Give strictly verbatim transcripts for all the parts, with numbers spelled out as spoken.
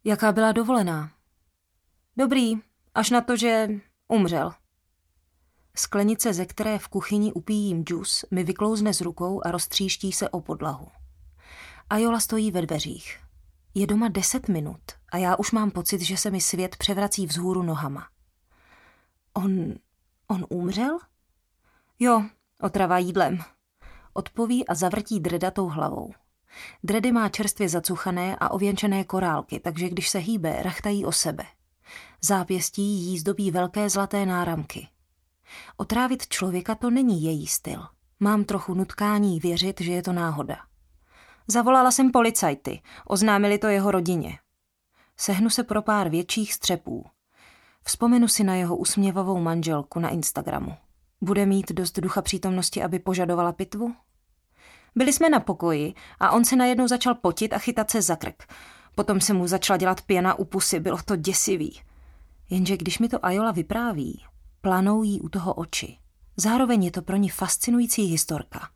Jaká byla dovolená? Dobrý, až na to, že umřel. Sklenice, ze které v kuchyni upíjím džus, mi vyklouzne z rukou a roztříští se o podlahu. Ajola stojí ve dveřích. Je doma deset minut a já už mám pocit, že se mi svět převrací vzhůru nohama. On... on umřel? Jo, otrava jídlem. Odpoví a zavrtí dredatou hlavou. Dredy má čerstvě zacuchané a ověnčené korálky, takže když se hýbe, rachtají o sebe. Zápěstí jí zdobí velké zlaté náramky. Otrávit člověka to není její styl. Mám trochu nutkání věřit, že je to náhoda. Zavolala jsem policajty, oznámili to jeho rodině. Sehnu se pro pár větších střepů. Vzpomenu si na jeho usměvavou manželku na Instagramu. Bude mít dost ducha přítomnosti, aby požadovala pitvu? Byli jsme na pokoji a on se najednou začal potit a chytat se za krk. Potom se mu začala dělat pěna u pusy, bylo to děsivý. Jenže když mi to Ajola vypráví, planou jí u toho oči. Zároveň je to pro ní fascinující historka.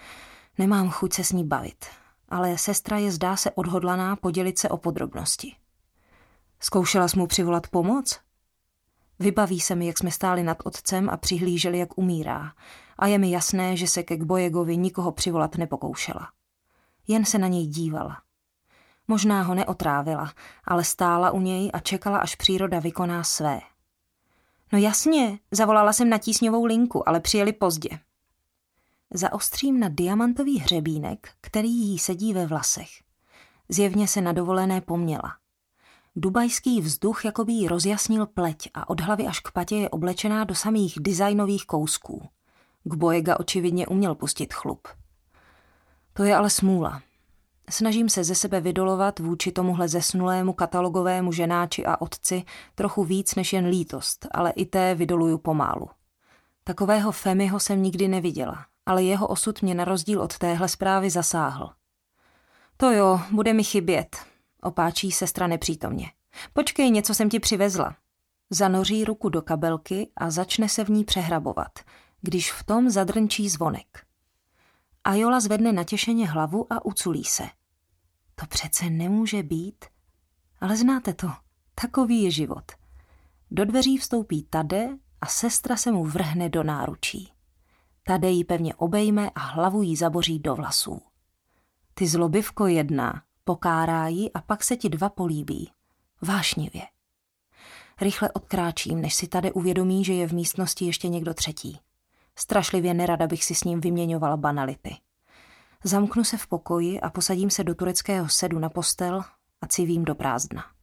Nemám chuť se s ní bavit, ale sestra je zdá se odhodlaná podělit se o podrobnosti. Zkoušela jsi mu přivolat pomoc? Vybaví se mi, jak jsme stáli nad otcem a přihlíželi, jak umírá. A je mi jasné, že se ke Gbojegovi nikoho přivolat nepokoušela. Jen se na něj dívala. Možná ho neotrávila, ale stála u něj a čekala, až příroda vykoná své. No jasně, zavolala jsem na tísňovou linku, ale přijeli pozdě. Zaostřím na diamantový hřebínek, který jí sedí ve vlasech. Zjevně se na dovolené poměla. Dubajský vzduch jakoby jí rozjasnil pleť a od hlavy až k patě je oblečená do samých designových kousků. Gbojega očividně uměl pustit chlup. To je ale smůla. Snažím se ze sebe vydolovat vůči tomuhle zesnulému katalogovému ženáči a otci trochu víc než jen lítost, ale i té vydoluju pomálu. Takového Femiho jsem nikdy neviděla, ale jeho osud mě na rozdíl od téhle zprávy zasáhl. To jo, bude mi chybět, opáčí sestra nepřítomně. Počkej, něco jsem ti přivezla. Zanoří ruku do kabelky a začne se v ní přehrabovat, když v tom zadrnčí zvonek. Ajola zvedne natěšeně hlavu a uculí se. To přece nemůže být. Ale znáte to, takový je život. Do dveří vstoupí Tade a sestra se mu vrhne do náručí. Tade ji pevně obejme a hlavu jí zaboří do vlasů. Ty zlobivko jedna, pokárá ji a pak se ti dva políbí. Vášnivě. Rychle odkráčím, než si Tade uvědomí, že je v místnosti ještě někdo třetí. Strašlivě nerada bych si s ním vyměňovala banality. Zamknu se v pokoji a posadím se do tureckého sedu na postel a civím do prázdna.